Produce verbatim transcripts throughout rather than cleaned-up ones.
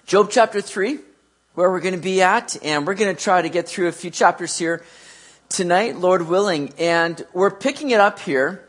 Job chapter three, where we're going to be at, and we're going to try to get through a few chapters here tonight, Lord willing. And we're picking it up here,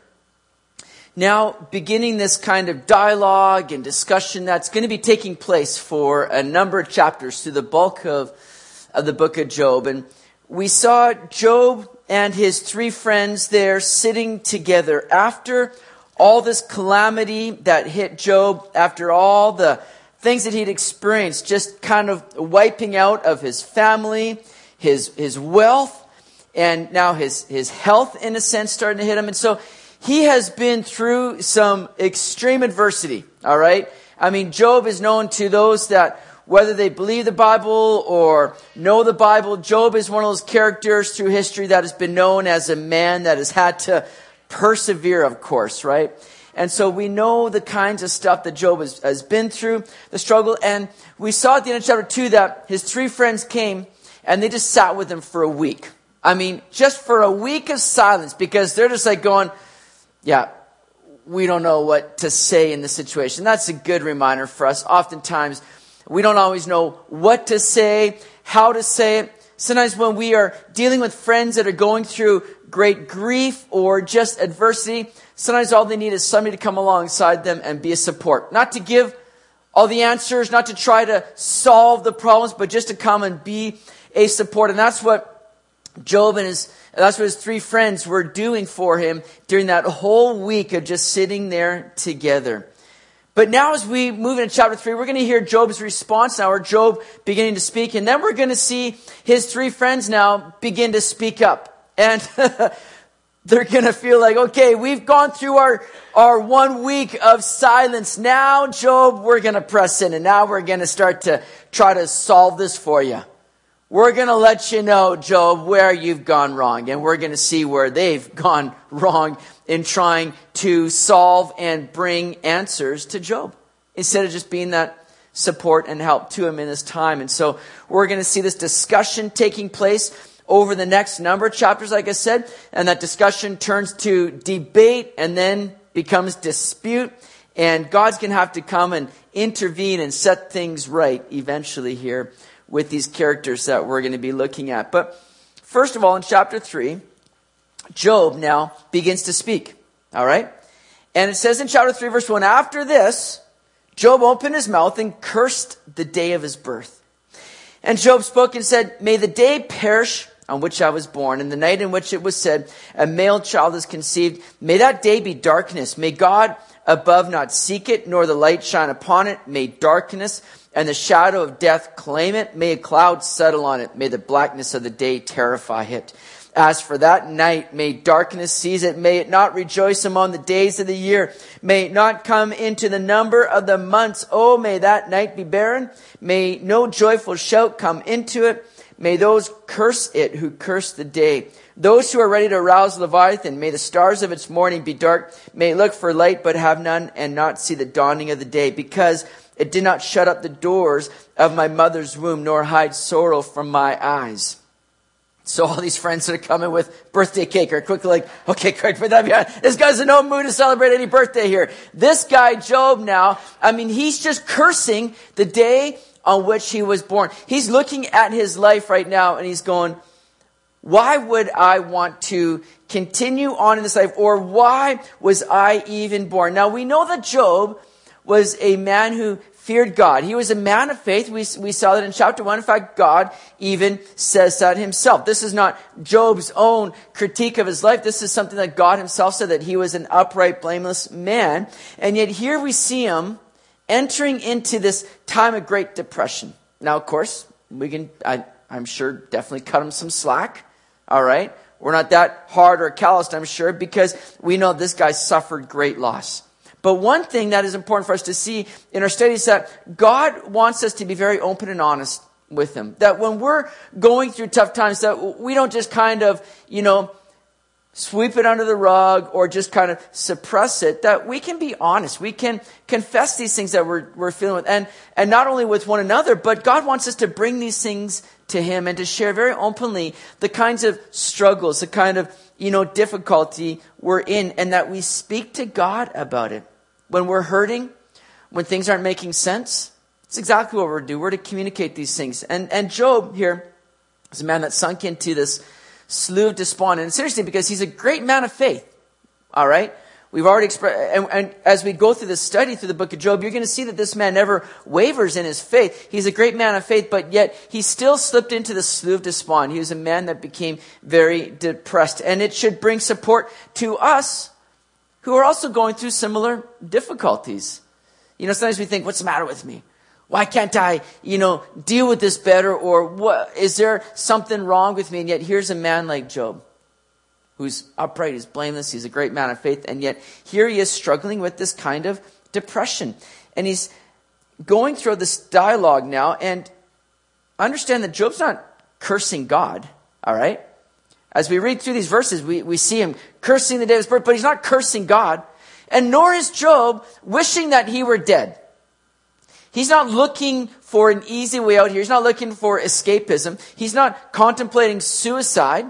now beginning this kind of dialogue and discussion that's going to be taking place for a number of chapters through the bulk of, of the book of Job. And we saw Job and his three friends there sitting together after all this calamity that hit Job, after all the things that he'd experienced, just kind of wiping out of his family, his his wealth, and now his, his health, in a sense, starting to hit him. And so he has been through some extreme adversity, all right? I mean, Job is known to those that, whether they believe the Bible or know the Bible, Job is one of those characters through history that has been known as a man that has had to persevere, of course, right? And so we know the kinds of stuff that Job has, has been through, the struggle. And we saw at the end of chapter two that his three friends came and they just sat with him for a week. I mean, just for a week of silence, because they're just like going, yeah, we don't know what to say in this situation. That's a good reminder for us. Oftentimes, we don't always know what to say, how to say it. Sometimes when we are dealing with friends that are going through great grief or just adversity, sometimes all they need is somebody to come alongside them and be a support. Not to give all the answers, not to try to solve the problems, but just to come and be a support. And that's what Job and his, that's what his three friends were doing for him during that whole week of just sitting there together. But now as we move into chapter three, we're going to hear Job's response now, or Job beginning to speak. And then we're going to see his three friends now begin to speak up. And they're going to feel like, okay, we've gone through our, our one week of silence. Now, Job, we're going to press in. And now we're going to start to try to solve this for you. We're going to let you know, Job, where you've gone wrong. And we're going to see where they've gone wrong in trying to solve and bring answers to Job, instead of just being that support and help to him in this time. And so we're going to see this discussion taking place over the next number of chapters, like I said. And that discussion turns to debate and then becomes dispute. And God's going to have to come and intervene and set things right eventually here with these characters that we're going to be looking at. But first of all, in chapter three, Job now begins to speak. All right? And it says in chapter three, verse one, after this, Job opened his mouth and cursed the day of his birth. And Job spoke and said, may the day perish on which I was born, and the night in which it was said, a male child is conceived. May that day be darkness. May God above not seek it, nor the light shine upon it. May darkness and the shadow of death claim it. May a cloud settle on it. May the blackness of the day terrify it. As for that night, may darkness seize it. May it not rejoice among the days of the year. May it not come into the number of the months. Oh, may that night be barren. May no joyful shout come into it. May those curse it who curse the day. Those who are ready to arouse Leviathan, may the stars of its morning be dark. May it look for light but have none, and not see the dawning of the day. Because it did not shut up the doors of my mother's womb, nor hide sorrow from my eyes. So all these friends that are coming with birthday cake are quickly like, okay, Craig, put that behind. This guy's in no mood to celebrate any birthday here. This guy, Job, now, I mean, he's just cursing the day on which he was born. He's looking at his life right now and he's going, why would I want to continue on in this life? Or why was I even born? Now, we know that Job was a man who feared God. He was a man of faith. We, we saw that in chapter one. In fact, God even says that himself. This is not Job's own critique of his life. This is something that God himself said, that he was an upright, blameless man. And yet here we see him entering into this time of great depression. Now, of course, we can, I, I'm sure, definitely cut him some slack. All right? We're not that hard or calloused, I'm sure, because we know this guy suffered great loss. But one thing that is important for us to see in our study is that God wants us to be very open and honest with him. That when we're going through tough times, that we don't just kind of, you know, sweep it under the rug or just kind of suppress it. That we can be honest. We can confess these things that we're, we're feeling with. And, and not only with one another, but God wants us to bring these things to him and to share very openly the kinds of struggles, the kind of, you know, difficulty we're in, and that we speak to God about it. When we're hurting, when things aren't making sense, It's exactly what we're to do. We're to communicate these things. And and Job here is a man that sunk into this slough of despond. And it's interesting because he's a great man of faith. All right? We've already expressed, and, and as we go through this study through the book of Job, you're going to see that this man never wavers in his faith. He's a great man of faith, but yet he still slipped into the slough of despond. He was a man that became very depressed. And it should bring support to us who are also going through similar difficulties. You know, sometimes we think, what's the matter with me? Why can't I, you know, deal with this better? Or what, is there something wrong with me? And yet here's a man like Job, who's upright, he's blameless, he's a great man of faith, and yet here he is struggling with this kind of depression. And he's going through this dialogue now, and understand that Job's not cursing God, all right? As we read through these verses, we, we see him cursing the day of his birth, but he's not cursing God, and nor is Job wishing that he were dead. He's not looking for an easy way out here. He's not looking for escapism. He's not contemplating suicide,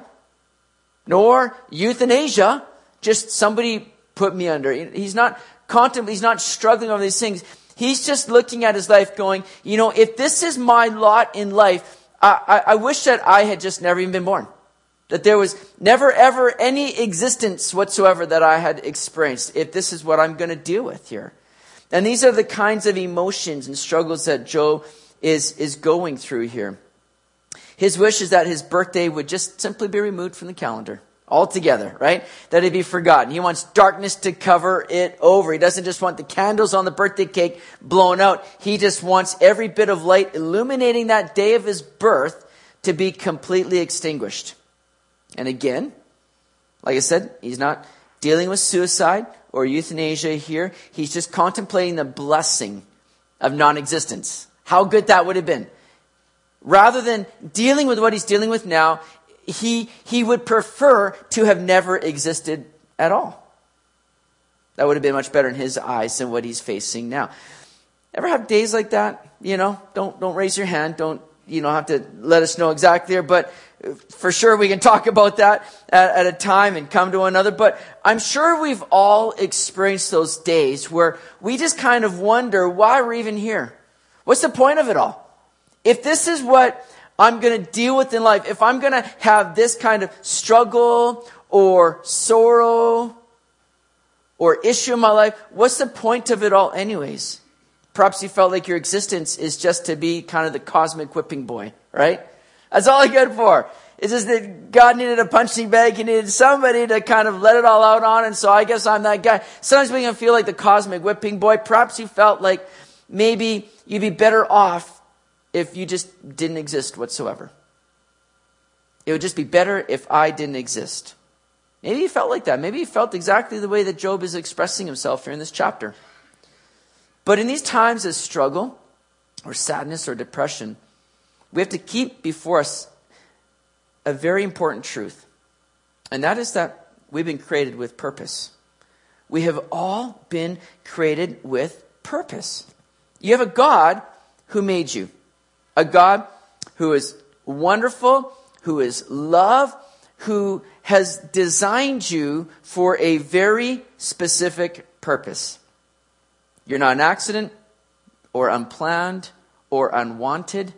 nor euthanasia, just somebody put me under. He's not contemplating, he's not struggling over these things. He's just looking at his life going, you know, if this is my lot in life, I, I, I wish that I had just never even been born. That there was never ever any existence whatsoever that I had experienced, if this is what I'm going to deal with here. And these are the kinds of emotions and struggles that Job is, is going through here. His wish is that his birthday would just simply be removed from the calendar altogether, right? That it be forgotten. He wants darkness to cover it over. He doesn't just want the candles on the birthday cake blown out. He just wants every bit of light illuminating that day of his birth to be completely extinguished. And again, like I said, he's not dealing with suicide or euthanasia here. He's just contemplating the blessing of non-existence. How good that would have been. Rather than dealing with what he's dealing with now, he he would prefer to have never existed at all. That would have been much better in his eyes than what he's facing now. Ever have days like that? You know, don't don't raise your hand. Don't you know have to let us know exactly there, but for sure we can talk about that at, at a time and come to another. But I'm sure we've all experienced those days where we just kind of wonder why we're even here. What's the point of it all? If this is what I'm going to deal with in life, if I'm going to have this kind of struggle or sorrow or issue in my life, what's the point of it all anyways? Perhaps you felt like your existence is just to be kind of the cosmic whipping boy, right? That's all I'm good for. It's just that God needed a punching bag. He needed somebody to kind of let it all out on. And so I guess I'm that guy. Sometimes we can feel like the cosmic whipping boy. Perhaps you felt like maybe you'd be better off if you just didn't exist whatsoever. It would just be better if I didn't exist. Maybe you felt like that. Maybe you felt exactly the way that Job is expressing himself here in this chapter. But in these times of struggle or sadness or depression, we have to keep before us a very important truth. And that is that we've been created with purpose. We have all been created with purpose. You have a God who made you. A God who is wonderful, who is love, who has designed you for a very specific purpose. You're not an accident or unplanned or unwanted.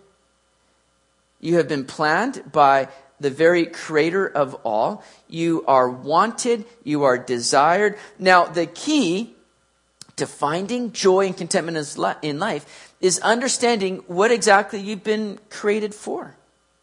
You have been planned by the very creator of all. You are wanted. You are desired. Now, the key to finding joy and contentment in life is understanding what exactly you've been created for.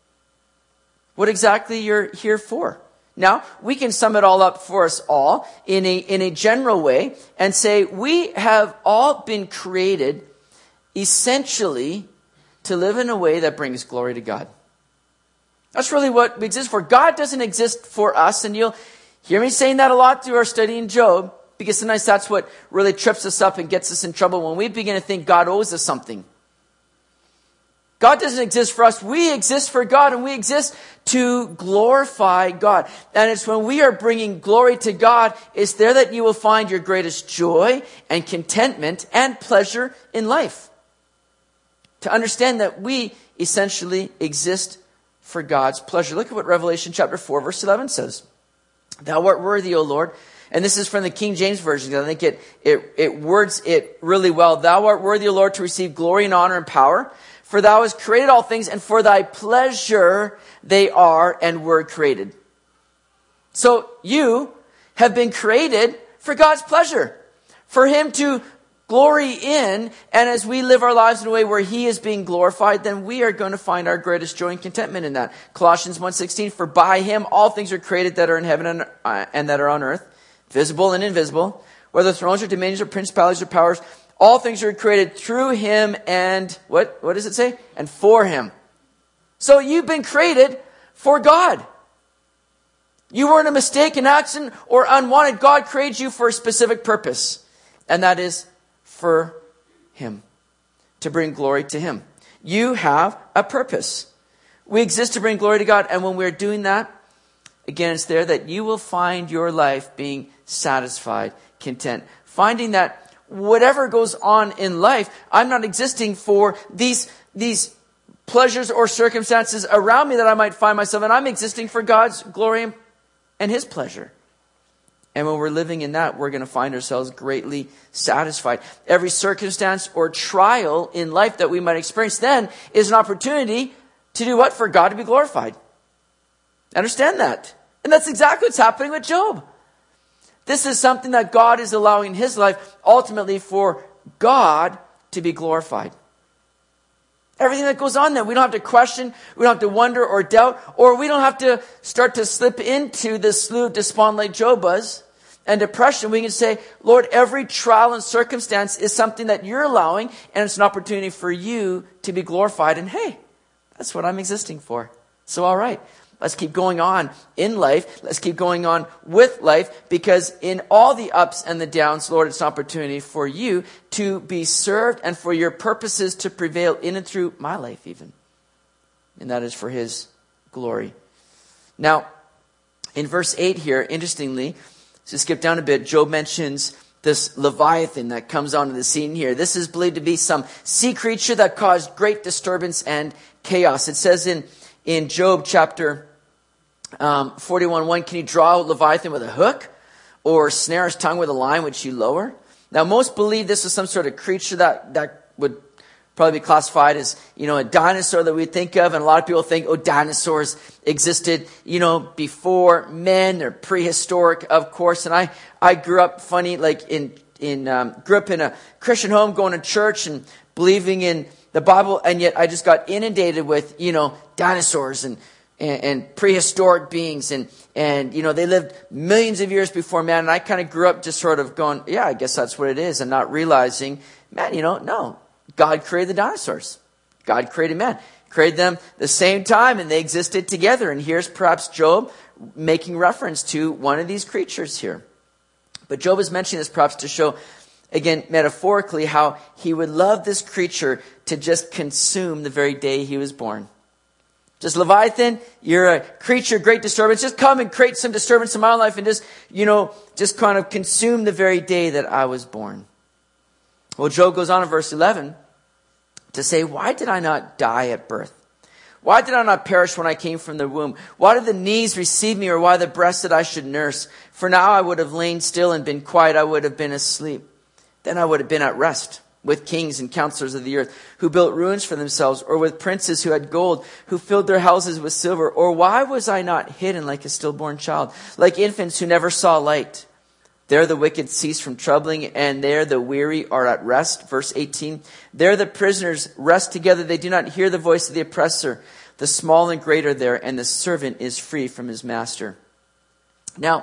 What exactly you're here for. Now, we can sum it all up for us all in a, in a general way and say we have all been created essentially to live in a way that brings glory to God. That's really what we exist for. God doesn't exist for us, and you'll hear me saying that a lot through our study in Job, because sometimes that's what really trips us up and gets us in trouble when we begin to think God owes us something. God doesn't exist for us. We exist for God, and we exist to glorify God. And it's when we are bringing glory to God, it's there that you will find your greatest joy and contentment and pleasure in life. To understand that we essentially exist for God's pleasure. Look at what Revelation chapter four, verse eleven says. Thou art worthy, O Lord. And this is from the King James Version. I think it, it, it words it really well. Thou art worthy, O Lord, to receive glory and honor and power. For thou hast created all things, and for thy pleasure they are and were created. So you have been created for God's pleasure, for him to glory in. And as we live our lives in a way where he is being glorified, then we are going to find our greatest joy and contentment in that. Colossians one sixteen, for by him all things are created that are in heaven and, uh, and that are on earth, visible and invisible, whether thrones or dominions or principalities or powers. All things are created through him and, what, what does it say? And for him. So you've been created for God. You weren't a mistake, an accident, or unwanted. God created you for a specific purpose. And that is for him. To bring glory to him. You have a purpose. We exist to bring glory to God. And when we're doing that, again, it's there that you will find your life being satisfied, content. Finding that whatever goes on in life, I'm not existing for these, these pleasures or circumstances around me that I might find myself in. I'm existing for God's glory and his pleasure. And when we're living in that, we're going to find ourselves greatly satisfied. Every circumstance or trial in life that we might experience then is an opportunity to do what? For God to be glorified. Understand that. And that's exactly what's happening with Job. This is something that God is allowing in his life, ultimately for God to be glorified. Everything that goes on there, we don't have to question, we don't have to wonder or doubt, or we don't have to start to slip into the slough of despond like Job was, and depression. We can say, Lord, every trial and circumstance is something that you're allowing, and it's an opportunity for you to be glorified. And hey, that's what I'm existing for. So all right. Let's keep going on in life. Let's keep going on with life, because in all the ups and the downs, Lord, it's an opportunity for you to be served and for your purposes to prevail in and through my life even. And that is for his glory. Now, in verse eight here, interestingly, to skip down a bit, Job mentions this Leviathan that comes onto the scene here. This is believed to be some sea creature that caused great disturbance and chaos. It says in, in Job chapter Um, forty-one one, can you draw out Leviathan with a hook, or snare his tongue with a line which you lower? Now, most believe this is some sort of creature that, that would probably be classified as, you know, a dinosaur that we think of. And a lot of people think, oh, dinosaurs existed, you know, before men. They're prehistoric, of course. And I, I grew up funny, like in, in, um, grew up in a Christian home, going to church and believing in the Bible. And yet I just got inundated with, you know, dinosaurs and And, and prehistoric beings, and, and, you know, they lived millions of years before man. And I kind of grew up just sort of going, yeah, I guess that's what it is. And not realizing, man, you know, no, God created the dinosaurs. God created man, created them the same time, and they existed together. And here's perhaps Job making reference to one of these creatures here. But Job is mentioning this perhaps to show, again, metaphorically, how he would love this creature to just consume the very day he was born. Just Leviathan, you're a creature, great disturbance. Just come and create some disturbance in my life and just, you know, just kind of consume the very day that I was born. Well, Job goes on in verse eleven to say, why did I not die at birth? Why did I not perish when I came from the womb? Why did the knees receive me, or why the breast that I should nurse? For now I would have lain still and been quiet. I would have been asleep. Then I would have been at rest with kings and counselors of the earth, who built ruins for themselves, or with princes who had gold, who filled their houses with silver. Or why was I not hidden like a stillborn child, like infants who never saw light? There the wicked cease from troubling, and there the weary are at rest. Verse eighteen, there the prisoners rest together. They do not hear the voice of the oppressor. The small and great are there, and the servant is free from his master. Now,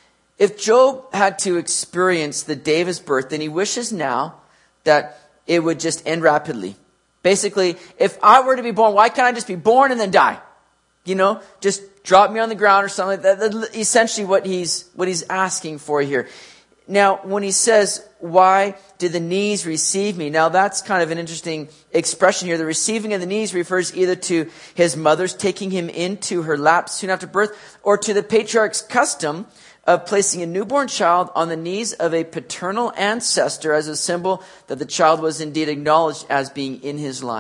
if Job had to experience the day of his birth, then he wishes now that it would just end rapidly. Basically, if I were to be born, why can't I just be born and then die? You know, just drop me on the ground or something like that. That's essentially what he's, what he's asking for here. Now, when he says, why did the knees receive me? Now, that's kind of an interesting expression here. The receiving of the knees refers either to his mother's taking him into her lap soon after birth, or to the patriarch's custom of placing a newborn child on the knees of a paternal ancestor as a symbol that the child was indeed acknowledged as being in his line.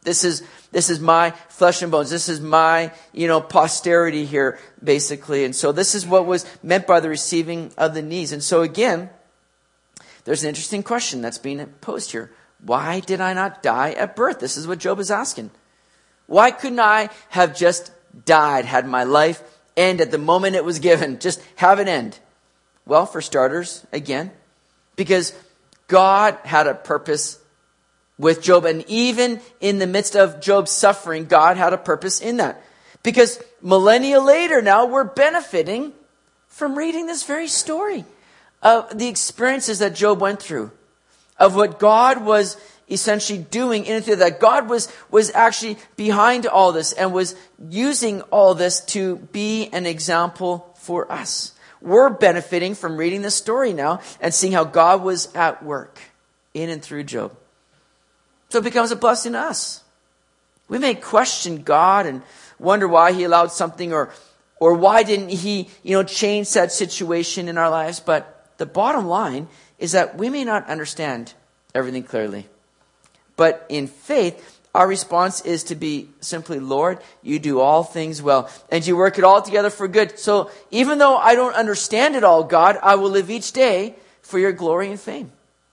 This is this is my flesh and bones. This is my, you know, posterity here, basically. And so this is what was meant by the receiving of the knees. And so again, there's an interesting question that's being posed here. Why did I not die at birth? This is what Job is asking. Why couldn't I have just died, had my life end at the moment it was given? Just have it end. Well, for starters, again, because God had a purpose with Job. And even in the midst of Job's suffering, God had a purpose in that. Because millennia later now, we're benefiting from reading this very story of the experiences that Job went through, of what God was essentially doing in and through that. God was, was actually behind all this and was using all this to be an example for us. We're benefiting from reading this story now and seeing how God was at work in and through Job. So it becomes a blessing to us. We may question God and wonder why he allowed something, or or why didn't he, you know, change that situation in our lives. But the bottom line is that we may not understand everything clearly. But in faith, our response is to be simply, Lord, you do all things well, and you work it all together for good. So even though I don't understand it all, God, I will live each day for your glory and fame.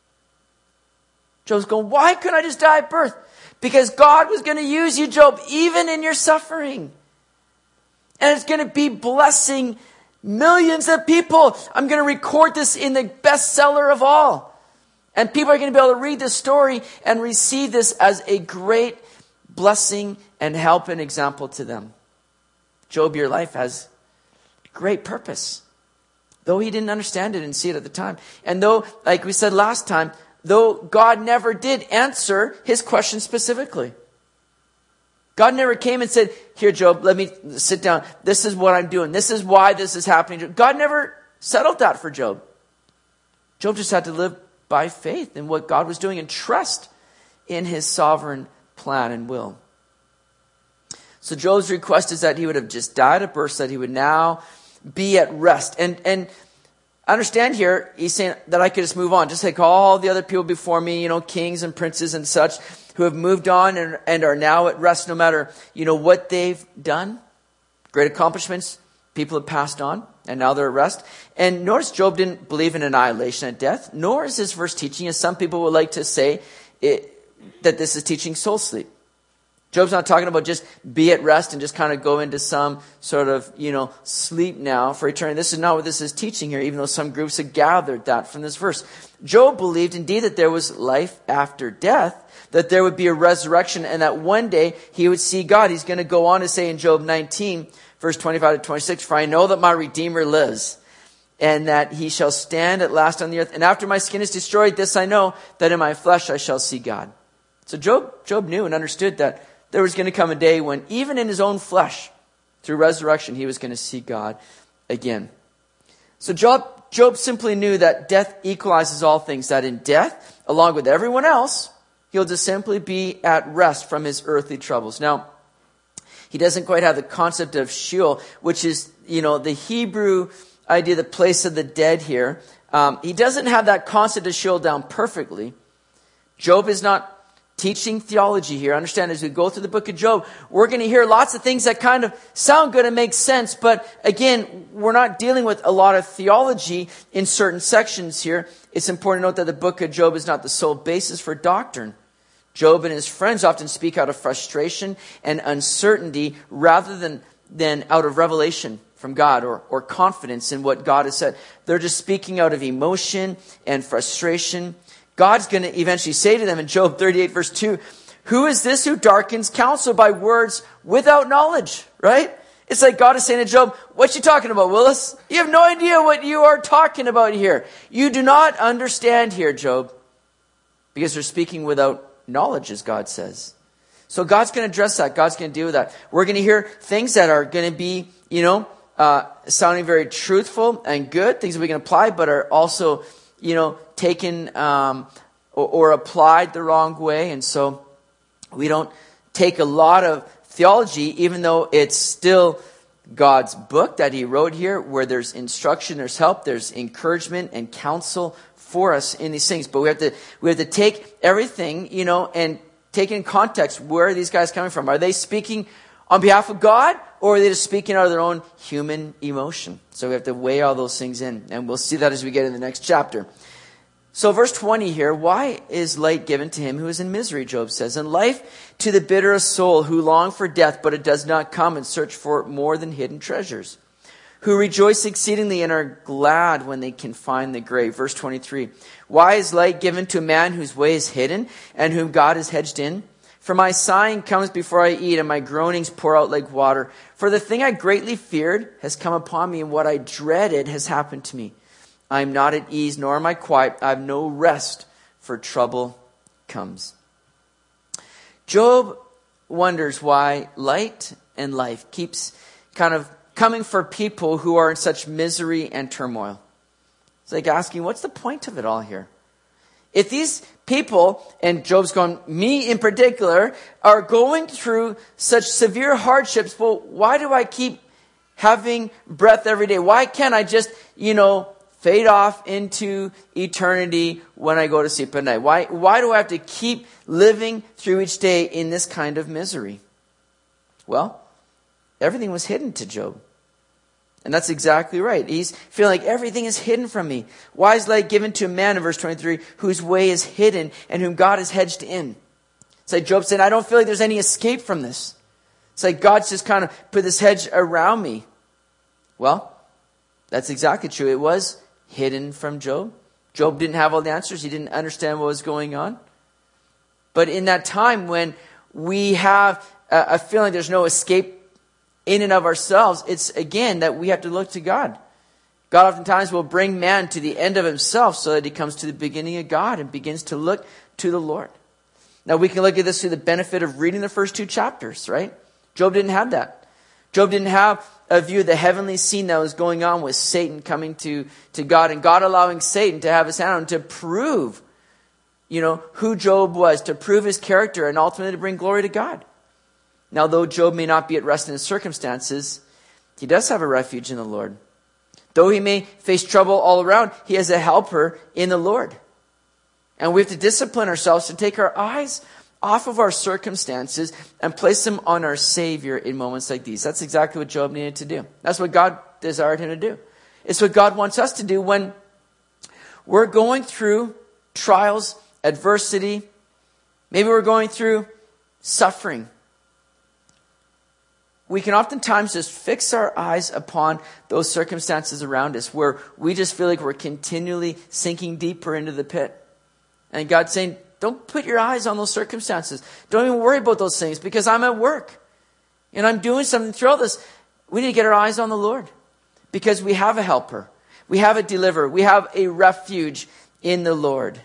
Job's going, why couldn't I just die at birth? Because God was going to use you, Job, even in your suffering. And it's going to be blessing millions of people. I'm going to record this in the bestseller of all. And people are going to be able to read this story and receive this as a great blessing and help and example to them. Job, your life has great purpose. Though he didn't understand it and see it at the time. And though, like we said last time, though God never did answer his question specifically. God never came and said, here, Job, let me sit down. This is what I'm doing. This is why this is happening. God never settled that for Job. Job just had to live by faith in what God was doing and trust in his sovereign plan and will. So Job's request is that he would have just died at birth, so that he would now be at rest. And, and, understand here, he's saying that I could just move on, just like all the other people before me, you know, kings and princes and such, who have moved on and, and are now at rest no matter, you know, what they've done. Great accomplishments, people have passed on, and now they're at rest. And notice Job didn't believe in annihilation at death, nor is this verse teaching, as some people would like to say, it, that this is teaching soul sleep. Job's not talking about just be at rest and just kind of go into some sort of, you know, sleep now for eternity. This is not what this is teaching here, even though some groups have gathered that from this verse. Job believed indeed that there was life after death, that there would be a resurrection, and that one day he would see God. He's going to go on to say in Job nineteen, verse twenty-five to twenty-six, for I know that my Redeemer lives, and that he shall stand at last on the earth. And after my skin is destroyed, this I know, that in my flesh I shall see God. So Job, Job knew and understood that there was going to come a day when even in his own flesh, through resurrection, he was going to see God again. So Job, Job simply knew that death equalizes all things, that in death, along with everyone else, he'll just simply be at rest from his earthly troubles. Now, he doesn't quite have the concept of Sheol, which is, you know, the Hebrew idea, the place of the dead here. Um, he doesn't have that concept of Sheol down perfectly. Job is not teaching theology here. Understand, as we go through the book of Job, we're going to hear lots of things that kind of sound good and make sense. But again, we're not dealing with a lot of theology in certain sections here. It's important to note that the book of Job is not the sole basis for doctrine. Job and his friends often speak out of frustration and uncertainty rather than, than out of revelation from God or, or confidence in what God has said. They're just speaking out of emotion and frustration. God's going to eventually say to them in Job thirty-eight, verse two, who is this who darkens counsel by words without knowledge? Right? It's like God is saying to Job, what you talking about, Willis? You have no idea what you are talking about here. You do not understand here, Job, because they're speaking without knowledge, as God says. So God's going to address that. God's going to deal with that. We're going to hear things that are going to be, you know, uh, sounding very truthful and good, things that we can apply, but are also, you know, taken um, or, or applied the wrong way. And so we don't take a lot of theology, even though it's still God's book that he wrote here, where there's instruction, there's help, there's encouragement and counsel for us in these things. But we have to we have to take everything, you know, and take in context, where are these guys coming from? Are they speaking on behalf of God, or are they just speaking out of their own human emotion? So we have to weigh all those things in, and we'll see that as we get in the next chapter. So verse twenty here, why is light given to him who is in misery, Job says, and life to the bitter of soul who long for death, but it does not come, and search for more than hidden treasures, who rejoice exceedingly and are glad when they can find the grave. Verse twenty-three, why is light given to a man whose way is hidden and whom God has hedged in? For my sighing comes before I eat, and my groanings pour out like water. For the thing I greatly feared has come upon me, and what I dreaded has happened to me. I am not at ease, nor am I quiet. I have no rest, for trouble comes. Job wonders why light and life keeps kind of coming for people who are in such misery and turmoil. It's like asking, what's the point of it all here? If these people, and Job's going, me in particular, are going through such severe hardships, well, why do I keep having breath every day? Why can't I just, you know, fade off into eternity when I go to sleep at night? Why, why do I have to keep living through each day in this kind of misery? Well, everything was hidden to Job. And that's exactly right. He's feeling like everything is hidden from me. Why is light given to a man, in verse twenty-three, whose way is hidden and whom God has hedged in? It's like Job said, I don't feel like there's any escape from this. It's like God's just kind of put this hedge around me. Well, that's exactly true. It was hidden from Job. Job didn't have all the answers. He didn't understand what was going on. But in that time when we have a feeling there's no escape in and of ourselves, it's again that we have to look to God. God oftentimes will bring man to the end of himself so that he comes to the beginning of God and begins to look to the Lord. Now we can look at this through the benefit of reading the first two chapters, right? Job didn't have that. Job didn't have a view of the heavenly scene that was going on with Satan coming to, to God, and God allowing Satan to have his hand on him to prove, you know, who Job was, to prove his character, and ultimately to bring glory to God. Now, though Job may not be at rest in his circumstances, he does have a refuge in the Lord. Though he may face trouble all around, he has a helper in the Lord. And we have to discipline ourselves to take our eyes off of our circumstances and place them on our Savior in moments like these. That's exactly what Job needed to do. That's what God desired him to do. It's what God wants us to do when we're going through trials, adversity. Maybe we're going through suffering. We can oftentimes just fix our eyes upon those circumstances around us where we just feel like we're continually sinking deeper into the pit. And God's saying, don't put your eyes on those circumstances. Don't even worry about those things, because I'm at work and I'm doing something through all this. We need to get our eyes on the Lord, because we have a helper. We have a deliverer. We have a refuge in the Lord.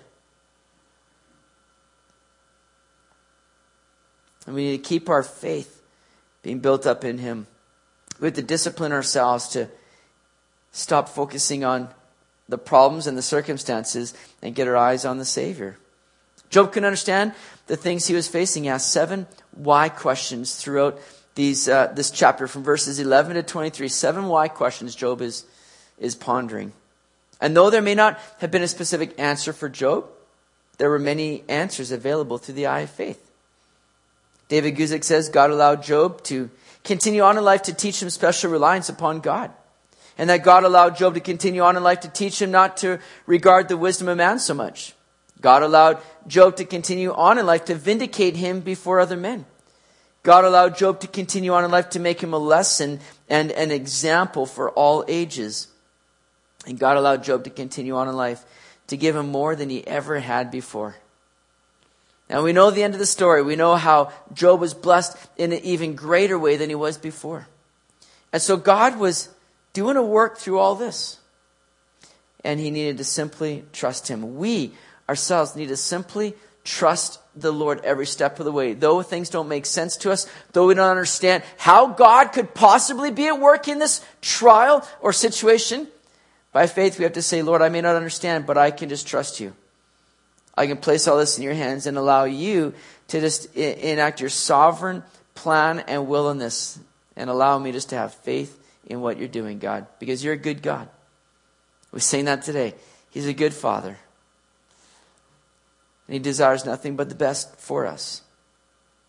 And we need to keep our faith being built up in Him. We have to discipline ourselves to stop focusing on the problems and the circumstances and get our eyes on the Savior. Job couldn't understand the things he was facing. He asked seven why questions throughout these uh, this chapter from verses eleven to twenty-three. Seven why questions Job is, is pondering. And though there may not have been a specific answer for Job, there were many answers available through the eye of faith. David Guzik says God allowed Job to continue on in life to teach him special reliance upon God. And that God allowed Job to continue on in life to teach him not to regard the wisdom of man so much. God allowed Job to continue on in life to vindicate him before other men. God allowed Job to continue on in life to make him a lesson and an example for all ages. And God allowed Job to continue on in life to give him more than he ever had before. Now we know the end of the story. We know how Job was blessed in an even greater way than he was before. And so God was doing a work through all this. And he needed to simply trust him. We ourselves need to simply trust the Lord every step of the way. Though things don't make sense to us, though we don't understand how God could possibly be at work in this trial or situation, by faith we have to say, Lord, I may not understand, but I can just trust you. I can place all this in your hands and allow you to just enact your sovereign plan and will in this, and allow me just to have faith in what you're doing, God, because you're a good God. We're saying that today. He's a good Father. And He desires nothing but the best for us.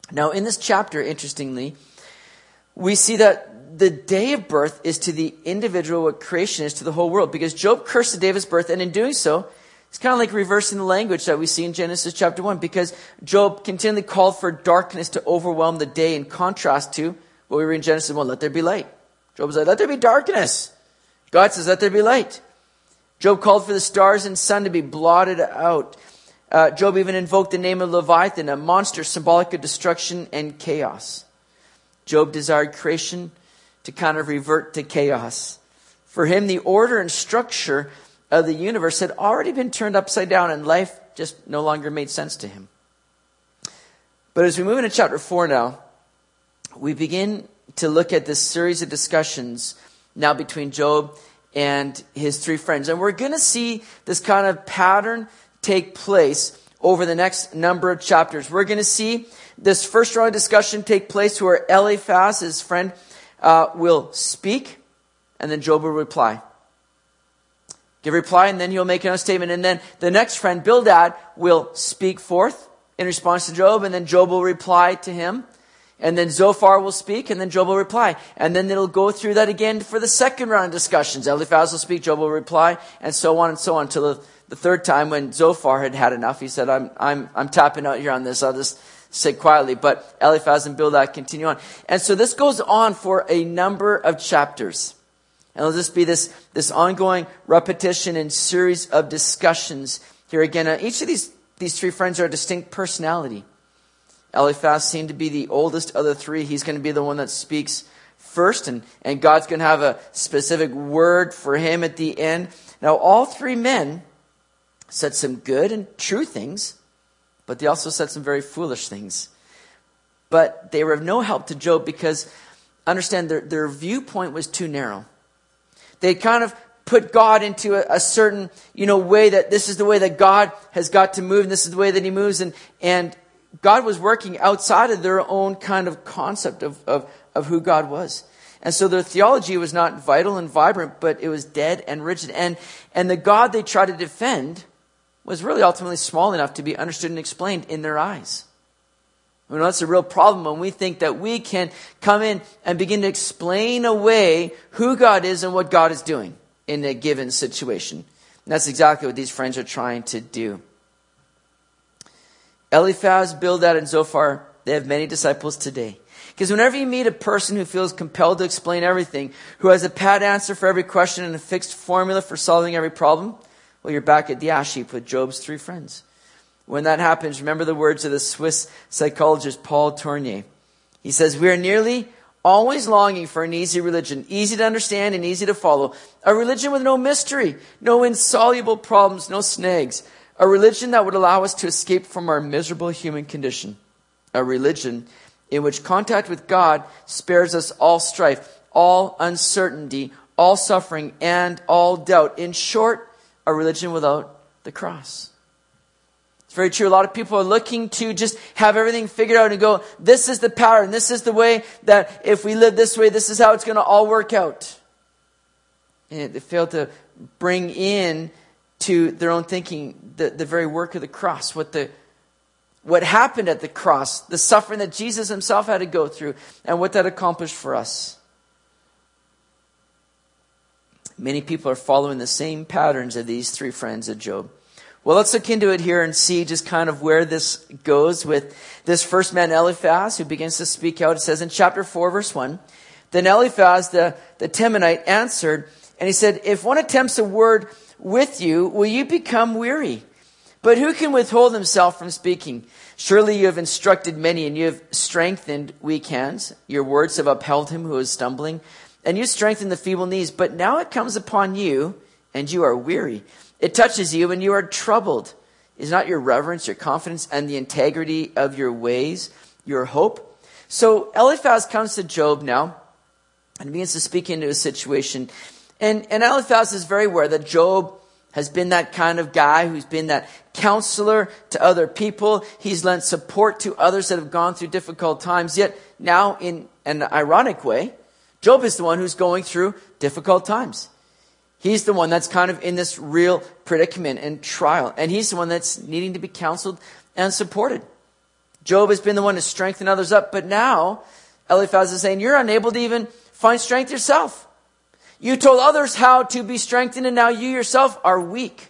Now, in this chapter, interestingly, we see that the day of birth is to the individual what creation is to the whole world. Because Job cursed the day of his birth, and in doing so, it's kind of like reversing the language that we see in Genesis chapter one. Because Job continually called for darkness to overwhelm the day, in contrast to what we read in Genesis one, let there be light. Job was like, let there be darkness. God says, let there be light. Job called for the stars and sun to be blotted out. Uh, Job even invoked the name of Leviathan, a monster symbolic of destruction and chaos. Job desired creation to kind of revert to chaos. For him, the order and structure of the universe had already been turned upside down, and life just no longer made sense to him. But as we move into chapter four now, we begin to look at this series of discussions now between Job and his three friends. And we're going to see this kind of pattern take place over the next number of chapters. We're going to see this first round of discussion take place where Eliphaz, his friend, uh, will speak, and then Job will reply. Give a reply, and then he'll make another statement. And then the next friend, Bildad, will speak forth in response to Job, and then Job will reply to him. And then Zophar will speak, and then Job will reply. And then it'll go through that again for the second round of discussions. Eliphaz will speak, Job will reply, and so on and so on until the, the third time when Zophar had had enough. He said, I'm, I'm, I'm tapping out here on this. I'll just sit quietly. But Eliphaz and Bildad continue on. And so this goes on for a number of chapters. And it'll just be this, this ongoing repetition and series of discussions here again. Now, each of these, these three friends are a distinct personality. Eliphaz seemed to be the oldest of the three. He's going to be the one that speaks first, and, and God's going to have a specific word for him at the end. Now, all three men said some good and true things, but they also said some very foolish things. But they were of no help to Job because, understand, their, their viewpoint was too narrow. They kind of put God into a, a certain, you know, way that this is the way that God has got to move, and this is the way that he moves, and and God was working outside of their own kind of concept of, of, of who God was. And so their theology was not vital and vibrant, but it was dead and rigid. And, and the God they tried to defend was really ultimately small enough to be understood and explained in their eyes. You know, that's a real problem when we think that we can come in and begin to explain away who God is and what God is doing in a given situation. And that's exactly what these friends are trying to do. Eliphaz, Bildad, and Zophar, they have many disciples today. Because whenever you meet a person who feels compelled to explain everything, who has a pat answer for every question and a fixed formula for solving every problem, well, you're back at the ash heap with Job's three friends. When that happens, remember the words of the Swiss psychologist Paul Tournier. He says, we are nearly always longing for an easy religion, easy to understand and easy to follow. A religion with no mystery, no insoluble problems, no snags. A religion that would allow us to escape from our miserable human condition. A religion in which contact with God spares us all strife, all uncertainty, all suffering, and all doubt. In short, a religion without the cross. It's very true. A lot of people are looking to just have everything figured out and go, this is the pattern, this is the way that if we live this way, this is how it's going to all work out. And they fail to bring in to their own thinking the, the very work of the cross, what the what happened at the cross, the suffering that Jesus himself had to go through, and what that accomplished for us. Many people are following the same patterns of these three friends of Job. Well, let's look into it here and see just kind of where this goes with this first man, Eliphaz, who begins to speak out. It says in chapter four, verse one, then Eliphaz, the, the Temanite, answered, and he said, if one attempts a word with you, will you become weary? But who can withhold himself from speaking? Surely you have instructed many, and you have strengthened weak hands. Your words have upheld him who is stumbling, and you strengthen the feeble knees. But now it comes upon you, and you are weary. It touches you, and you are troubled. Is not your reverence, your confidence, and the integrity of your ways your hope? So Eliphaz comes to Job now, and begins to speak into his situation. And, and Eliphaz is very aware that Job has been that kind of guy who's been that counselor to other people. He's lent support to others that have gone through difficult times. Yet now, in an ironic way, Job is the one who's going through difficult times. He's the one that's kind of in this real predicament and trial. And he's the one that's needing to be counseled and supported. Job has been the one to strengthen others up, but now Eliphaz is saying, you're unable to even find strength yourself. You told others how to be strengthened, and now you yourself are weak.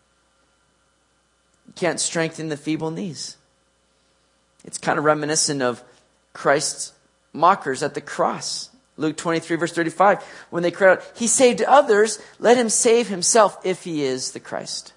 You can't strengthen the feeble knees. It's kind of reminiscent of Christ's mockers at the cross. Luke twenty-three, verse thirty-five, when they cried out, he saved others, let him save himself if he is the Christ.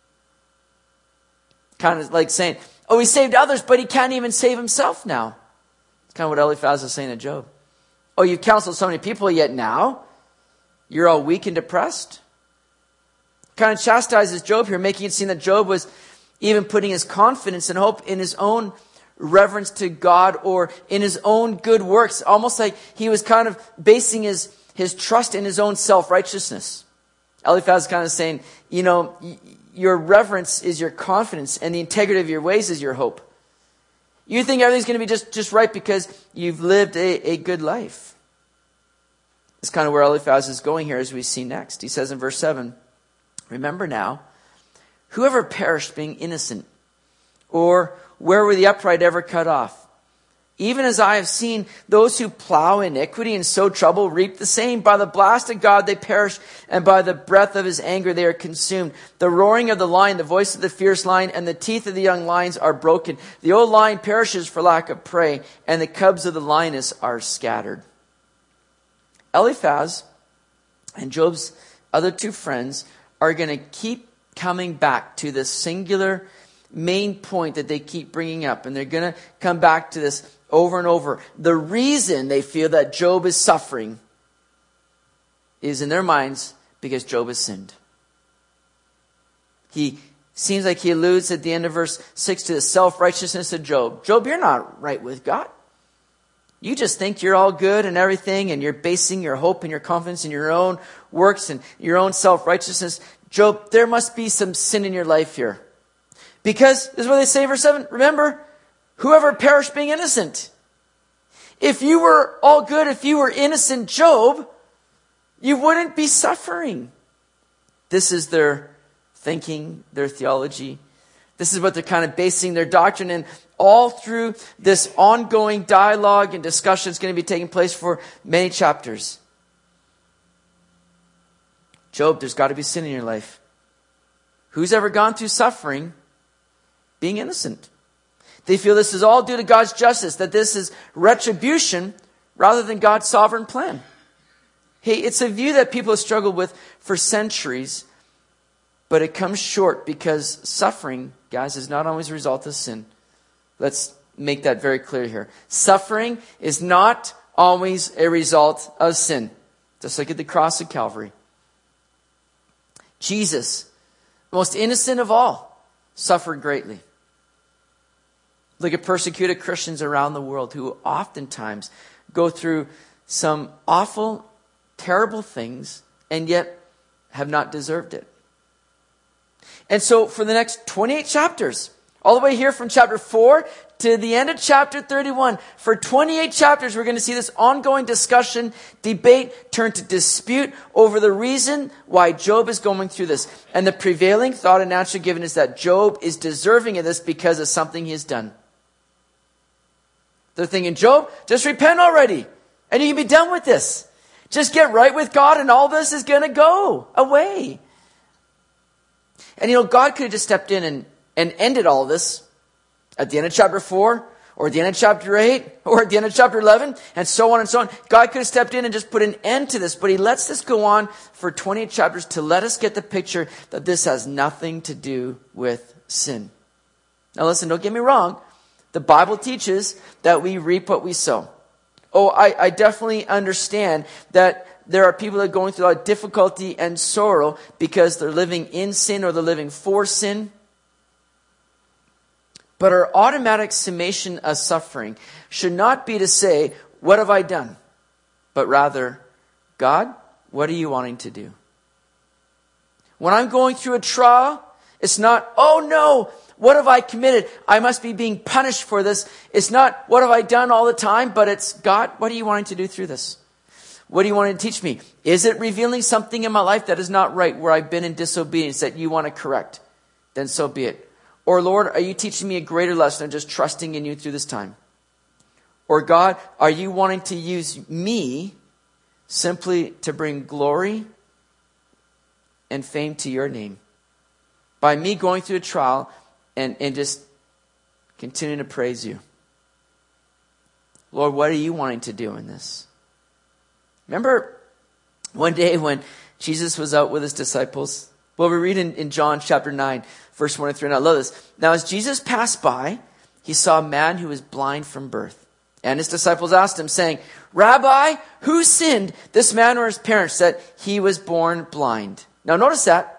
Kind of like saying, oh, he saved others, but he can't even save himself now. It's kind of what Eliphaz is saying to Job. Oh, you've counseled so many people, yet now you're all weak and depressed. Kind of chastises Job here, making it seem that Job was even putting his confidence and hope in his own reverence to God or in his own good works. Almost like he was kind of basing his, his trust in his own self-righteousness. Eliphaz is kind of saying, you know, your reverence is your confidence and the integrity of your ways is your hope. You think everything's going to be just, just right because you've lived a, a good life. It's kind of where Eliphaz is going here as we see next. He says in verse seven, remember now, whoever perished being innocent, or where were the upright ever cut off? Even as I have seen those who plow iniquity and sow trouble reap the same. By the blast of God they perish, and by the breath of his anger they are consumed. The roaring of the lion, the voice of the fierce lion, and the teeth of the young lions are broken. The old lion perishes for lack of prey, and the cubs of the lioness are scattered. Eliphaz and Job's other two friends are going to keep coming back to this singular main point that they keep bringing up. And they're going to come back to this over and over. The reason they feel that Job is suffering is in their minds because Job has sinned. He seems like he alludes at the end of verse six to the self-righteousness of Job. Job, you're not right with God. You just think you're all good and everything, and you're basing your hope and your confidence in your own works and your own self-righteousness. Job, there must be some sin in your life here. Because, this is what they say in verse seven, remember, whoever perished being innocent. If you were all good, if you were innocent, Job, you wouldn't be suffering. This is their thinking, their theology. This is what they're kind of basing their doctrine in. All through this ongoing dialogue and discussion is going to be taking place for many chapters. Job, there's got to be sin in your life. Who's ever gone through suffering being innocent? They feel this is all due to God's justice, that this is retribution rather than God's sovereign plan. Hey, it's a view that people have struggled with for centuries, but it comes short because suffering, guys, is not always a result of sin. Let's make that very clear here. Suffering is not always a result of sin. Just look at the cross of Calvary. Jesus, the most innocent of all, suffered greatly. Look at persecuted Christians around the world who oftentimes go through some awful, terrible things and yet have not deserved it. And so for the next twenty-eight chapters, all the way here from chapter four to the end of chapter thirty-one. For twenty-eight chapters, we're going to see this ongoing discussion, debate, turn to dispute over the reason why Job is going through this. And the prevailing thought and answer given is that Job is deserving of this because of something he has done. They're thinking, Job, just repent already, and you can be done with this. Just get right with God, and all this is going to go away. And you know, God could have just stepped in and and ended all this at the end of chapter four, or at the end of chapter eight, or at the end of chapter eleven, and so on and so on. God could have stepped in and just put an end to this, but he lets this go on for twenty-eight chapters to let us get the picture that this has nothing to do with sin. Now listen, don't get me wrong. The Bible teaches that we reap what we sow. Oh, I, I definitely understand that there are people that are going through a lot of difficulty and sorrow because they're living in sin or they're living for sin. But our automatic summation of suffering should not be to say, what have I done? But rather, God, what are you wanting to do? When I'm going through a trial, it's not, oh no, what have I committed? I must be being punished for this. It's not, what have I done all the time? But it's, God, what are you wanting to do through this? What do you want to teach me? Is it revealing something in my life that is not right, where I've been in disobedience that you want to correct? Then so be it. Or Lord, are you teaching me a greater lesson of just trusting in you through this time? Or God, are you wanting to use me simply to bring glory and fame to your name? By me going through a trial and, and just continuing to praise you. Lord, what are you wanting to do in this? Remember one day when Jesus was out with his disciples? Well, we read in, in John chapter nine, verse one and three, and I love this. Now, as Jesus passed by, he saw a man who was blind from birth. And his disciples asked him, saying, Rabbi, who sinned, this man or his parents, that he was born blind? Now, notice that.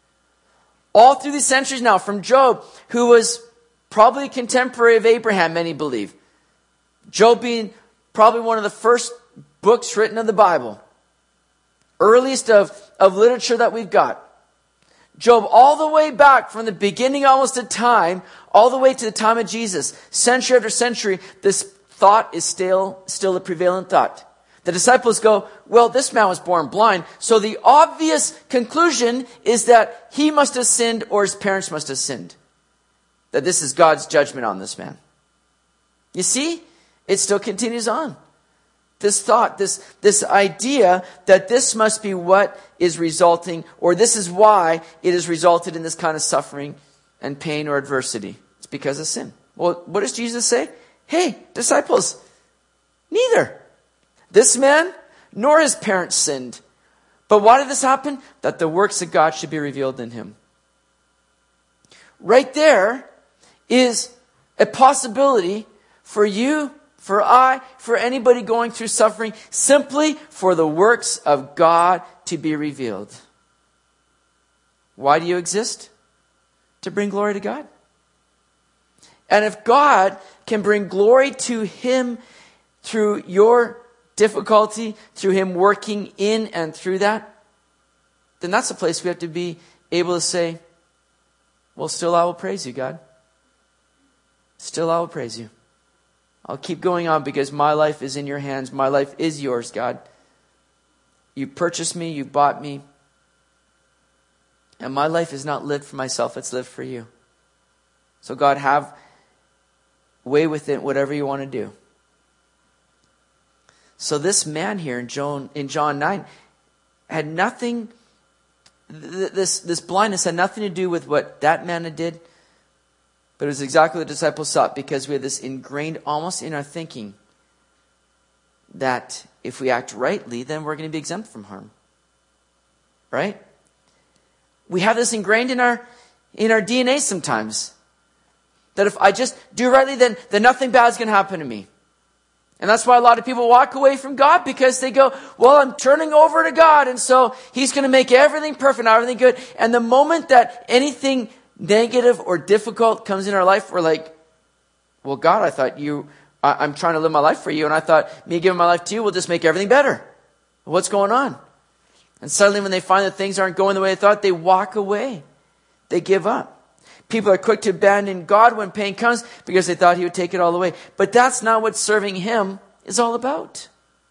All through the centuries now, from Job, who was probably a contemporary of Abraham, many believe. Job being probably one of the first books written of the Bible. Earliest of, of literature that we've got. Job, all the way back from the beginning almost of time, all the way to the time of Jesus, century after century, this thought is still, still a prevalent thought. The disciples go, well, this man was born blind, so the obvious conclusion is that he must have sinned or his parents must have sinned. That this is God's judgment on this man. You see, it still continues on. This thought, this, this idea that this must be what is resulting, or this is why it has resulted in this kind of suffering and pain or adversity. It's because of sin. Well, what does Jesus say? Hey, disciples, neither. This man nor his parents sinned. But why did this happen? That the works of God should be revealed in him. Right there is a possibility for you, for I, for anybody going through suffering, simply for the works of God to be revealed. Why do you exist? To bring glory to God. And if God can bring glory to him through your difficulty, through him working in and through that, then that's a place we have to be able to say, well, still I will praise you, God. Still I will praise you. I'll keep going on because my life is in your hands. My life is yours, God. You purchased me. You bought me. And my life is not lived for myself. It's lived for you. So God, have way with it, whatever you want to do. So this man here in John, in John nine had nothing, this, this blindness had nothing to do with what that man did. But it was exactly what the disciples sought, because we have this ingrained almost in our thinking that if we act rightly, then we're going to be exempt from harm. Right? We have this ingrained in our in our D N A sometimes. That if I just do rightly, then, then nothing bad is going to happen to me. And that's why a lot of people walk away from God, because they go, well, I'm turning over to God, and so he's going to make everything perfect, everything good. And the moment that anything negative or difficult comes in our life, we're like, well, God, I thought you, I, I'm trying to live my life for you, and I thought me giving my life to you will just make everything better. What's going on? And suddenly when they find that things aren't going the way they thought, they walk away. They give up. People are quick to abandon God when pain comes because they thought he would take it all away. But that's not what serving him is all about.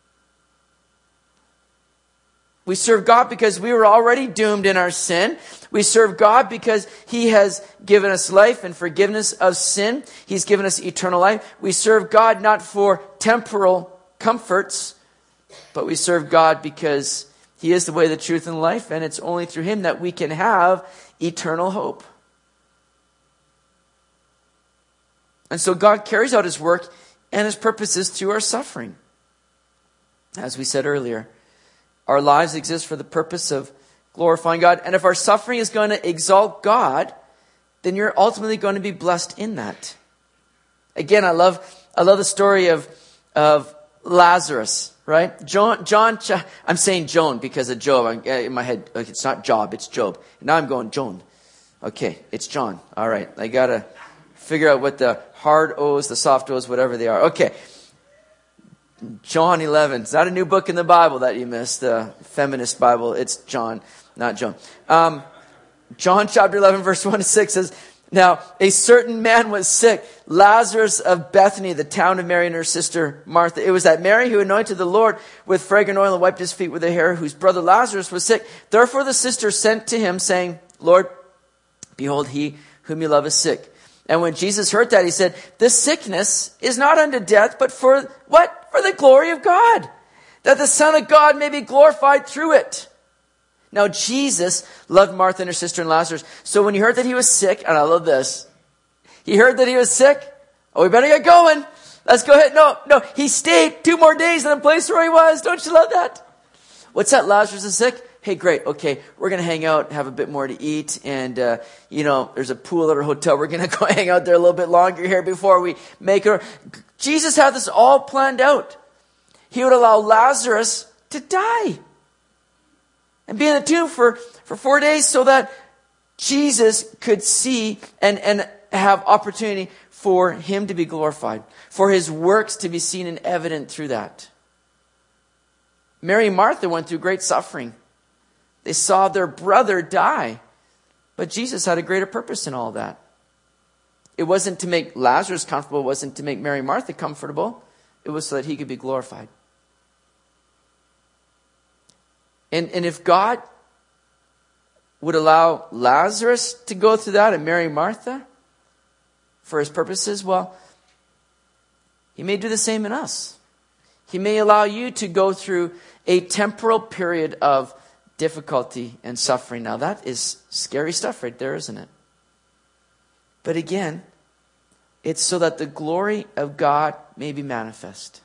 We serve God because we were already doomed in our sin. We serve God because he has given us life and forgiveness of sin. He's given us eternal life. We serve God not for temporal comforts, but we serve God because he is the way, the truth, and life, and it's only through him that we can have eternal hope. And so God carries out his work and his purposes through our suffering. As we said earlier, our lives exist for the purpose of glorifying God. And if our suffering is going to exalt God, then you're ultimately going to be blessed in that. Again, I love I love the story of, of Lazarus, right? John, John, I'm saying Joan because of Job. In my head, it's not Job, it's Job. Now I'm going Joan. Okay, it's John. All right, I got to figure out what the hard O's, the soft O's, whatever they are. Okay. John eleven. It's not a new book in the Bible that you missed, the feminist Bible. It's John, not Joan. Um, John chapter eleven, verse one to six says, now a certain man was sick, Lazarus of Bethany, the town of Mary and her sister Martha. It was that Mary who anointed the Lord with fragrant oil and wiped his feet with her hair, whose brother Lazarus was sick. Therefore the sister sent to him, saying, Lord, behold, he whom you love is sick. And when Jesus heard that, he said, this sickness is not unto death, but for what? For the glory of God, that the Son of God may be glorified through it. Now, Jesus loved Martha and her sister and Lazarus. So when he heard that he was sick, and I love this, he heard that he was sick. Oh, we better get going. Let's go ahead. No, no, he stayed two more days in the place where he was. Don't you love that? What's that? Lazarus is sick? Hey, great. Okay, we're going to hang out, have a bit more to eat. And, uh, you know, there's a pool at our hotel. We're going to go hang out there a little bit longer here before we make her. Jesus had this all planned out. He would allow Lazarus to die and be in the tomb for, for four days so that Jesus could see and, and have opportunity for him to be glorified, for his works to be seen and evident through that. Mary and Martha went through great suffering. They saw their brother die. But Jesus had a greater purpose in all of that. It wasn't to make Lazarus comfortable. It wasn't to make Mary and Martha comfortable. It was so that he could be glorified. And, and if God would allow Lazarus to go through that and Mary and Martha for his purposes, well, he may do the same in us. He may allow you to go through a temporal period of difficulty and suffering. Now that is scary stuff right there, isn't it? But again, it's so that the glory of God may be manifest.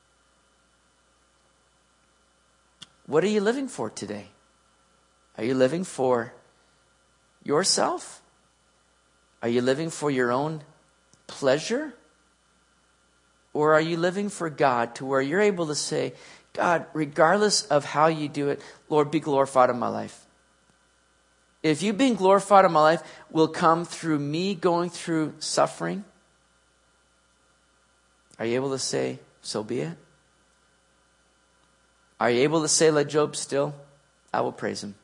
What are you living for today? Are you living for yourself? Are you living for your own pleasure? Or are you living for God to where you're able to say, God, regardless of how you do it, Lord, be glorified in my life. If you being glorified in my life will come through me going through suffering, are you able to say, so be it? Are you able to say, like Job, still, I will praise him?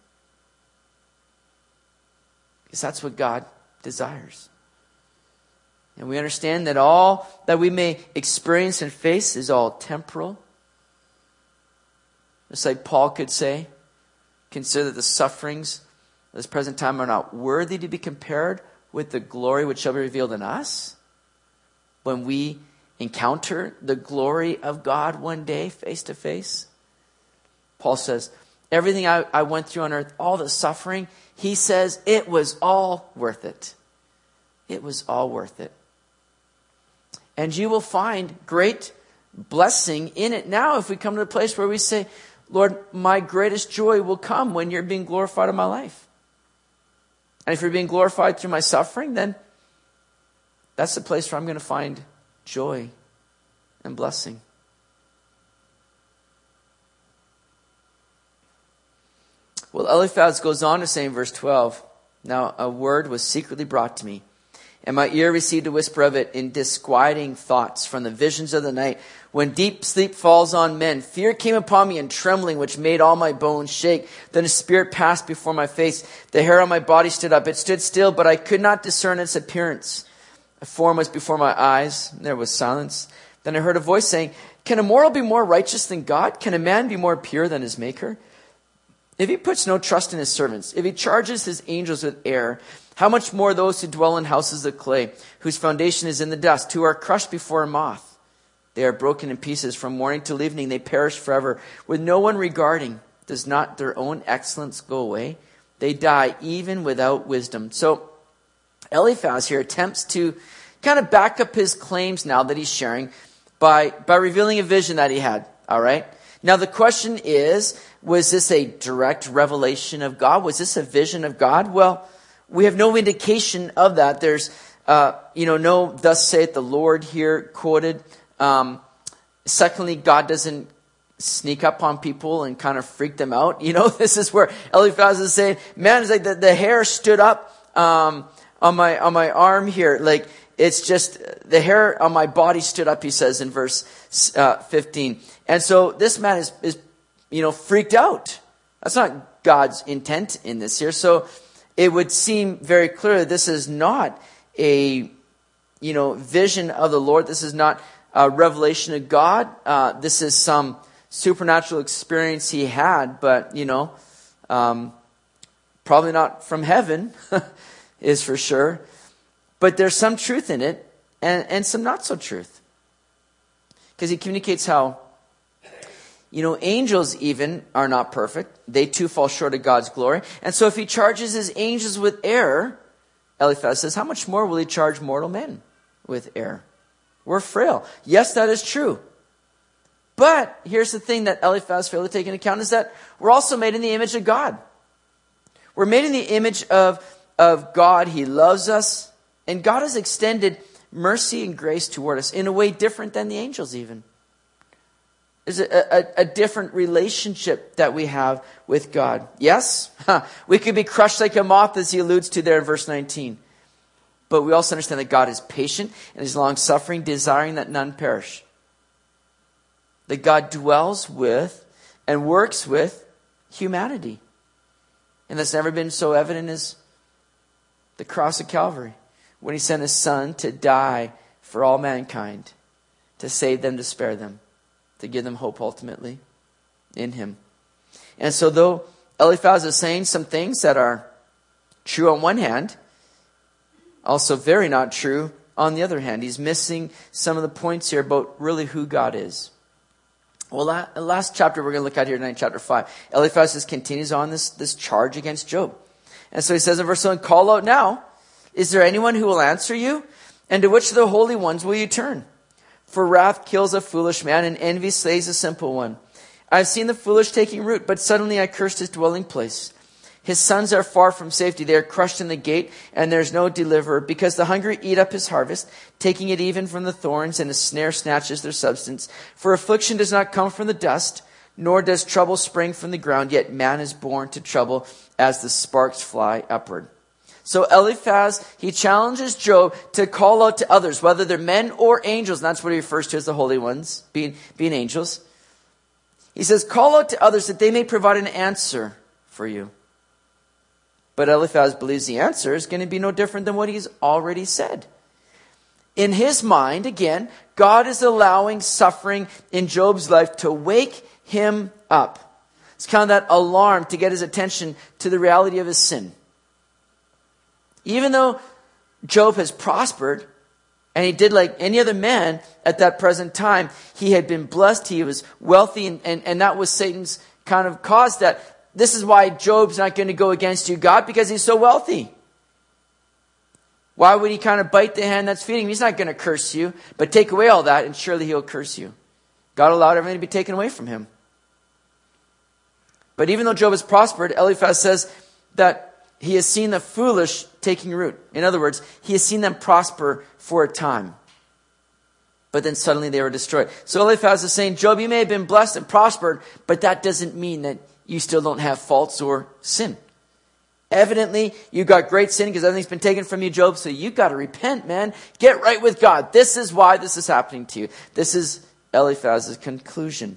Because that's what God desires. And we understand that all that we may experience and face is all temporal. Just like Paul could say, consider that the sufferings of this present time are not worthy to be compared with the glory which shall be revealed in us. When we encounter the glory of God one day face to face. Paul says, everything I, I went through on earth, all the suffering, he says it was all worth it. It was all worth it. And you will find great blessing in it now if we come to the place where we say, Lord, my greatest joy will come when you're being glorified in my life. And if you're being glorified through my suffering, then that's the place where I'm going to find joy and blessing. Well, Eliphaz goes on to say in verse twelve, now a word was secretly brought to me, and my ear received a whisper of it in disquieting thoughts from the visions of the night. When deep sleep falls on men, fear came upon me and trembling, which made all my bones shake. Then a spirit passed before my face. The hair on my body stood up. It stood still, but I could not discern its appearance. A form was before my eyes. There was silence. Then I heard a voice saying, can a mortal be more righteous than God? Can a man be more pure than his maker? If he puts no trust in his servants, if he charges his angels with error, how much more those who dwell in houses of clay, whose foundation is in the dust, who are crushed before a moth? They are broken in pieces from morning till evening. They perish forever. With no one regarding, does not their own excellence go away? They die even without wisdom. So Eliphaz here attempts to kind of back up his claims now that he's sharing by, by revealing a vision that he had. All right. Now the question is, was this a direct revelation of God? Was this a vision of God? Well, we have no indication of that. There's, uh, you know, no thus saith the Lord here quoted. Um, secondly, God doesn't sneak up on people and kind of freak them out. You know, this is where Eliphaz is saying, man, it's like the, the hair stood up, um, on my, on my arm here. Like, it's just the hair on my body stood up, he says in verse, uh, fifteen. And so this man is, is, you know, freaked out. That's not God's intent in this here. So it would seem very clear that this is not a, you know, vision of the Lord. This is not a revelation of God. Uh, this is some supernatural experience he had, but, you know, um, probably not from heaven is for sure. but there's some truth in it and, and some not so truth. Because he communicates how, you know, angels even are not perfect. They too fall short of God's glory. And so if he charges his angels with error, Eliphaz says, how much more will he charge mortal men with error? We're frail. Yes, that is true. But here's the thing that Eliphaz failed to take into account is that we're also made in the image of God. We're made in the image of, of God. He loves us. And God has extended mercy and grace toward us in a way different than the angels even. There's a, a, a different relationship that we have with God. Yes, we could be crushed like a moth, as he alludes to there in verse nineteen. But we also understand that God is patient and is long-suffering, desiring that none perish. That God dwells with and works with humanity. And that's never been so evident as the cross of Calvary, when he sent his son to die for all mankind, to save them, to spare them, to give them hope ultimately in him. And so though Eliphaz is saying some things that are true on one hand, also very not true on the other hand. He's missing some of the points here about really who God is. Well, that, the last chapter we're going to look at here tonight, chapter five, Eliphaz just continues on this, this charge against Job. And so he says in verse one, call out now, is there anyone who will answer you? And to which of the holy ones will you turn? For wrath kills a foolish man, and envy slays a simple one. I have seen the foolish taking root, but suddenly I cursed his dwelling place. His sons are far from safety. They are crushed in the gate, and there is no deliverer, because the hungry eat up his harvest, taking it even from the thorns, and a snare snatches their substance. For affliction does not come from the dust, nor does trouble spring from the ground, yet man is born to trouble as the sparks fly upward. So Eliphaz, he challenges Job to call out to others, whether they're men or angels, and that's what he refers to as the holy ones, being, being angels. He says, call out to others that they may provide an answer for you. But Eliphaz believes the answer is going to be no different than what he's already said. In his mind, again, God is allowing suffering in Job's life to wake him up. It's kind of that alarm to get his attention to the reality of his sin. Even though Job has prospered, and he did like any other man at that present time, he had been blessed, he was wealthy, and, and, and that was Satan's kind of cause that this is why Job's not going to go against you, God, because he's so wealthy. Why would he kind of bite the hand that's feeding him? He's not going to curse you, but take away all that and surely he'll curse you. God allowed everything to be taken away from him. But even though Job has prospered, Eliphaz says that he has seen the foolish taking root. In other words, he has seen them prosper for a time. But then suddenly they were destroyed. So Eliphaz is saying, Job, you may have been blessed and prospered, but that doesn't mean that you still don't have faults or sin. Evidently, you got great sin because everything's been taken from you, Job. So you got to repent, man. Get right with God. This is why this is happening to you. This is Eliphaz's conclusion.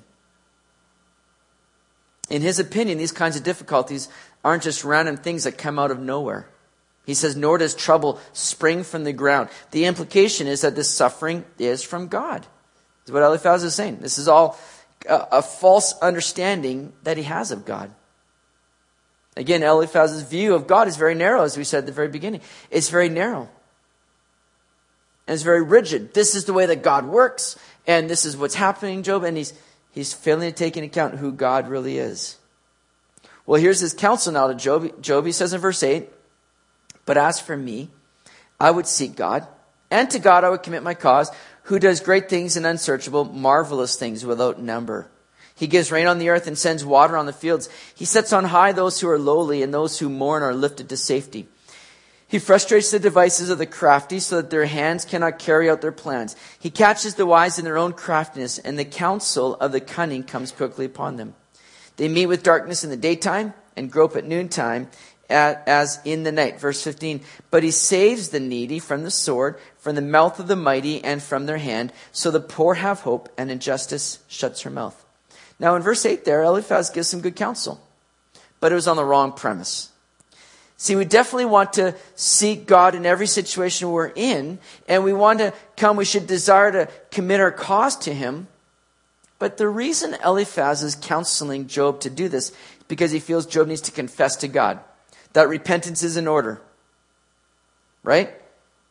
In his opinion, these kinds of difficulties aren't just random things that come out of nowhere. He says, nor does trouble spring from the ground. The implication is that this suffering is from God. This is what Eliphaz is saying. This is all a, a false understanding that he has of God. Again, Eliphaz's view of God is very narrow, as we said at the very beginning. It's very narrow. And it's very rigid. This is the way that God works, and this is what's happening, Job, and he's he's failing to take into account who God really is. Well, here's his counsel now to Job. Job, he says in verse eight, but as for me, I would seek God, and to God I would commit my cause, who does great things and unsearchable, marvelous things without number. He gives rain on the earth and sends water on the fields. He sets on high those who are lowly, and those who mourn are lifted to safety. He frustrates the devices of the crafty so that their hands cannot carry out their plans. He catches the wise in their own craftiness, and the counsel of the cunning comes quickly upon them. They meet with darkness in the daytime and grope at noontime as in the night. Verse fifteen, but he saves the needy from the sword, from the mouth of the mighty, and from their hand. So the poor have hope, and injustice shuts her mouth. Now in verse eight there, Eliphaz gives some good counsel, but it was on the wrong premise. See, we definitely want to seek God in every situation we're in, and we want to come, we should desire to commit our cause to him. But the reason Eliphaz is counseling Job to do this is because he feels Job needs to confess to God that repentance is in order. Right?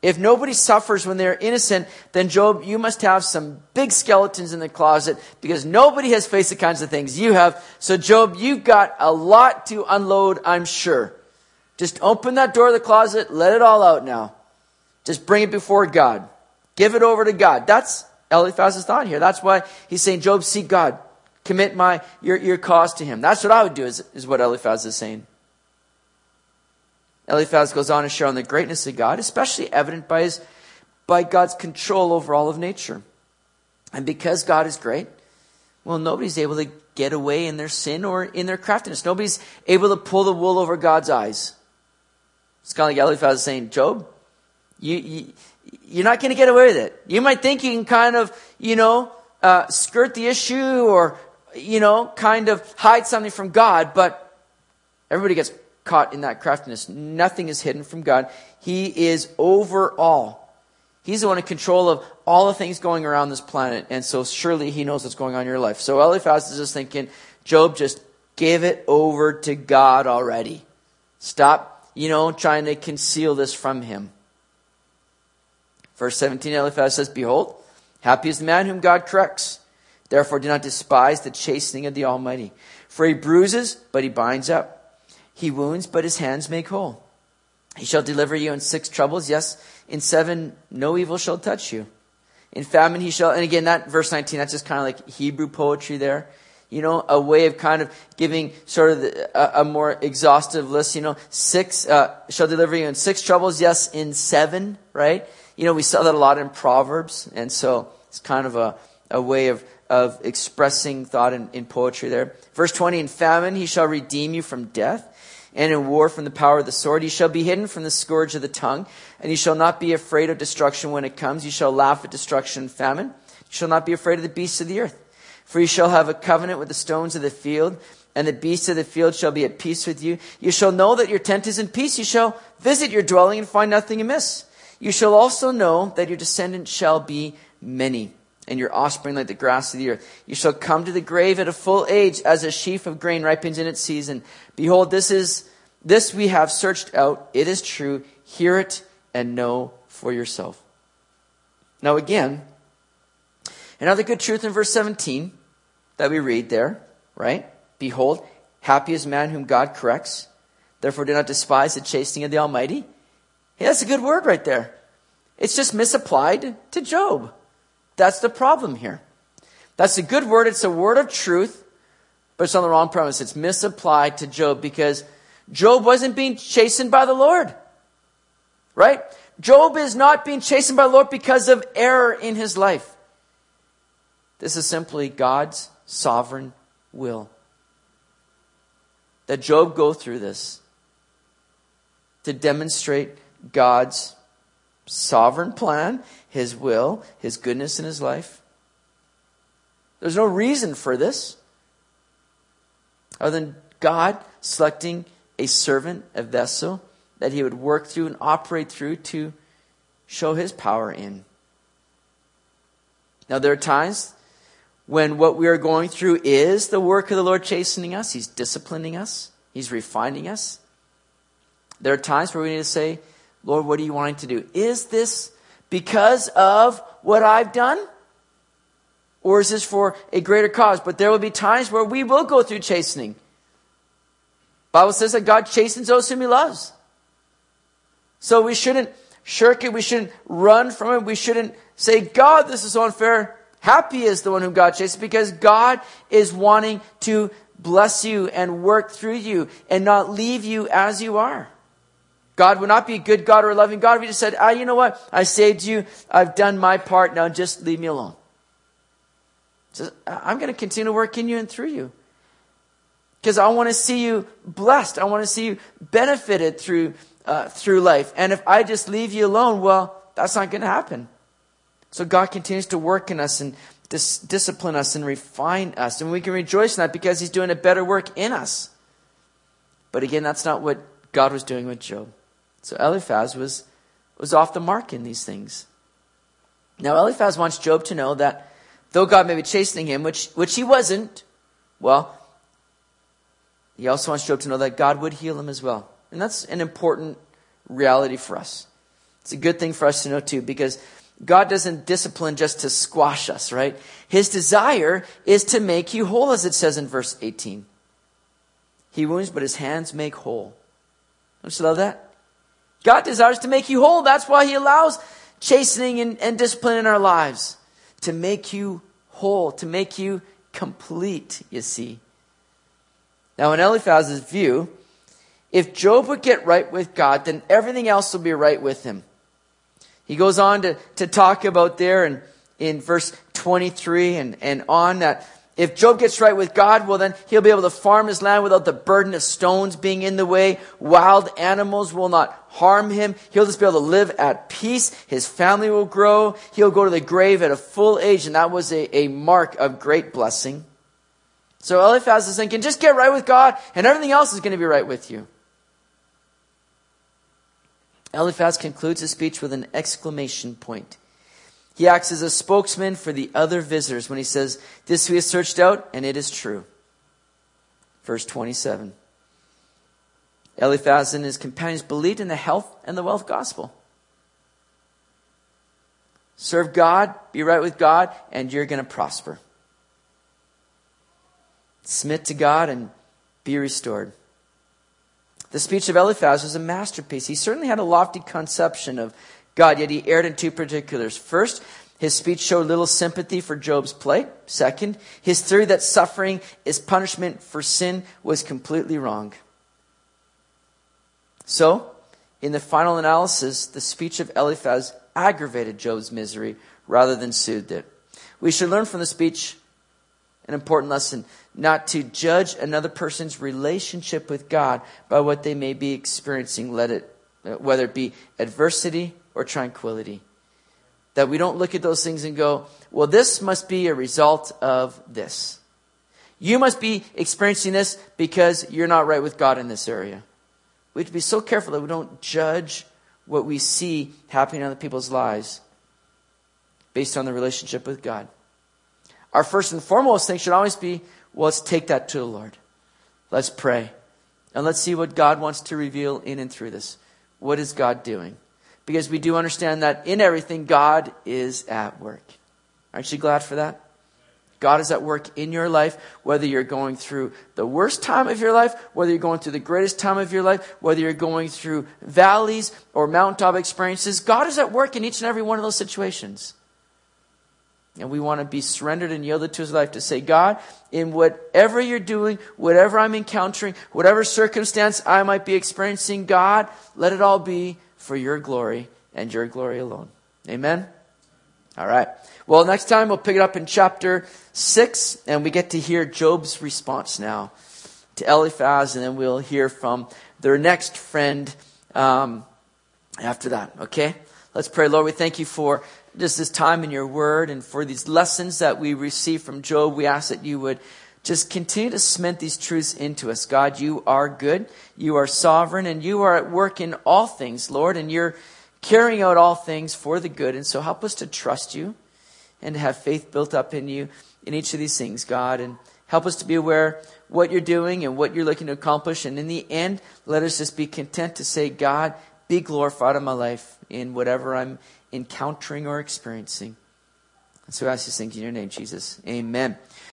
If nobody suffers when they're innocent, then Job, you must have some big skeletons in the closet because nobody has faced the kinds of things you have. So Job, you've got a lot to unload, I'm sure. Just open that door of the closet, let it all out now. Just bring it before God. Give it over to God. That's Eliphaz's thought here. That's why he's saying, Job, seek God. Commit my your, your cause to him. That's what I would do, is, is what Eliphaz is saying. Eliphaz goes on to share on the greatness of God, especially evident by his by God's control over all of nature. And because God is great, well, nobody's able to get away in their sin or in their craftiness. Nobody's able to pull the wool over God's eyes. It's kind of like Eliphaz is saying, Job, you, you, you're not going to get away with it. You might think you can kind of, you know, uh, skirt the issue or, you know, kind of hide something from God, but everybody gets caught in that craftiness. Nothing is hidden from God. He is over all. He's the one in control of all the things going around this planet. And so surely he knows what's going on in your life. So Eliphaz is just thinking, Job, just give it over to God already. Stop, you know, trying to conceal this from him. Verse seventeen, Eliphaz says, behold, happy is the man whom God corrects. Therefore do not despise the chastening of the Almighty. For he bruises, but he binds up. He wounds, but his hands make whole. He shall deliver you in six troubles. Yes, in seven, no evil shall touch you. In famine he shall, and again, that verse nineteen, that's just kind of like Hebrew poetry there. You know, a way of kind of giving sort of the, a, a more exhaustive list. You know, six, uh, shall deliver you in six troubles. Yes, in seven, right? You know, we saw that a lot in Proverbs. And so it's kind of a, a way of, of expressing thought in, in poetry there. Verse twenty, in famine he shall redeem you from death, and in war from the power of the sword. You shall be hidden from the scourge of the tongue, and you shall not be afraid of destruction when it comes. You shall laugh at destruction and famine. You shall not be afraid of the beasts of the earth. For you shall have a covenant with the stones of the field, and the beasts of the field shall be at peace with you. You shall know that your tent is in peace. You shall visit your dwelling and find nothing amiss. You shall also know that your descendants shall be many, and your offspring like the grass of the earth. You shall come to the grave at a full age, as a sheaf of grain ripens in its season. Behold, this is this we have searched out. It is true. Hear it and know for yourself. Now again, another good truth in verse seventeen that we read there, right? Behold, happy is man whom God corrects. Therefore do not despise the chastening of the Almighty. Hey, that's a good word right there. It's just misapplied to Job. That's the problem here. That's a good word. It's a word of truth, but it's on the wrong premise. It's misapplied to Job because Job wasn't being chastened by the Lord. Right? Job is not being chastened by the Lord because of error in his life. This is simply God's sovereign will. That Job go through this to demonstrate God's sovereign plan, his will, his goodness in his life. There's no reason for this other than God selecting a servant, a vessel, that he would work through and operate through to show his power in. Now there are times when what we are going through is the work of the Lord chastening us. He's disciplining us. He's refining us. There are times where we need to say, Lord, what are you wanting to do? Is this because of what I've done? Or is this for a greater cause? But there will be times where we will go through chastening. The Bible says that God chastens those whom he loves. So we shouldn't shirk it. We shouldn't run from it. We shouldn't say, God, this is so unfair. Happy is the one whom God chastens, because God is wanting to bless you and work through you and not leave you as you are. God would not be a good God or a loving God if he just said, ah, you know what? I saved you. I've done my part. Now just leave me alone. He says, I'm going to continue to work in you and through you. Because I want to see you blessed. I want to see you benefited through uh, through life. And if I just leave you alone, well, that's not going to happen. So God continues to work in us and dis- discipline us and refine us. And we can rejoice in that because he's doing a better work in us. But again, that's not what God was doing with Job. So Eliphaz was, was off the mark in these things. Now Eliphaz wants Job to know that though God may be chastening him, which, which he wasn't, well, he also wants Job to know that God would heal him as well. And that's an important reality for us. It's a good thing for us to know too, because God doesn't discipline just to squash us, right? His desire is to make you whole, as it says in verse eighteen. He wounds, but his hands make whole. Don't you love that? God desires to make you whole. That's why he allows chastening and, and discipline in our lives. To make you whole, to make you complete, you see. Now, in Eliphaz's view, if Job would get right with God, then everything else will be right with him. He goes on to, to talk about there in, in verse twenty-three and, and on that if Job gets right with God, well then he'll be able to farm his land without the burden of stones being in the way. Wild animals will not harm him. He'll just be able to live at peace. His family will grow. He'll go to the grave at a full age, and that was a, a mark of great blessing. So Eliphaz is thinking, just get right with God and everything else is going to be right with you. Eliphaz concludes his speech with an exclamation point. He acts as a spokesman for the other visitors when he says, this we have searched out, and it is true. Verse twenty-seven. Eliphaz and his companions believed in the health and the wealth gospel. Serve God, be right with God, and you're going to prosper. Submit to God and be restored. The speech of Eliphaz was a masterpiece. He certainly had a lofty conception of God, yet he erred in two particulars. First, his speech showed little sympathy for Job's plight. Second, his theory that suffering is punishment for sin was completely wrong. So, in the final analysis, the speech of Eliphaz aggravated Job's misery rather than soothed it. We should learn from the speech an important lesson: not to judge another person's relationship with God by what they may be experiencing, let it, whether it be adversity or tranquility. That we don't look at those things and go, well, this must be a result of this. You must be experiencing this because you're not right with God in this area. We have to be so careful that we don't judge what we see happening in other people's lives based on the relationship with God. Our first and foremost thing should always be, well, let's take that to the Lord. Let's pray. And let's see what God wants to reveal in and through this. What is God doing? Because we do understand that in everything, God is at work. Aren't you glad for that? God is at work in your life, whether you're going through the worst time of your life, whether you're going through the greatest time of your life, whether you're going through valleys or mountaintop experiences. God is at work in each and every one of those situations. And we want to be surrendered and yielded to his life to say, God, in whatever you're doing, whatever I'm encountering, whatever circumstance I might be experiencing, God, let it all be for your glory and your glory alone. Amen? All right. Well, next time we'll pick it up in chapter six, and we get to hear Job's response now to Eliphaz, and then we'll hear from their next friend um, after that. Okay? Let's pray. Lord, we thank you for just this time in your word and for these lessons that we receive from Job. We ask that you would just continue to cement these truths into us. God, you are good, you are sovereign, and you are at work in all things, Lord, and you're carrying out all things for the good. And so help us to trust you and to have faith built up in you in each of these things, God, and help us to be aware what you're doing and what you're looking to accomplish. And in the end, let us just be content to say, God, be glorified in my life in whatever I'm encountering or experiencing. And so I ask these things in your name, Jesus. Amen.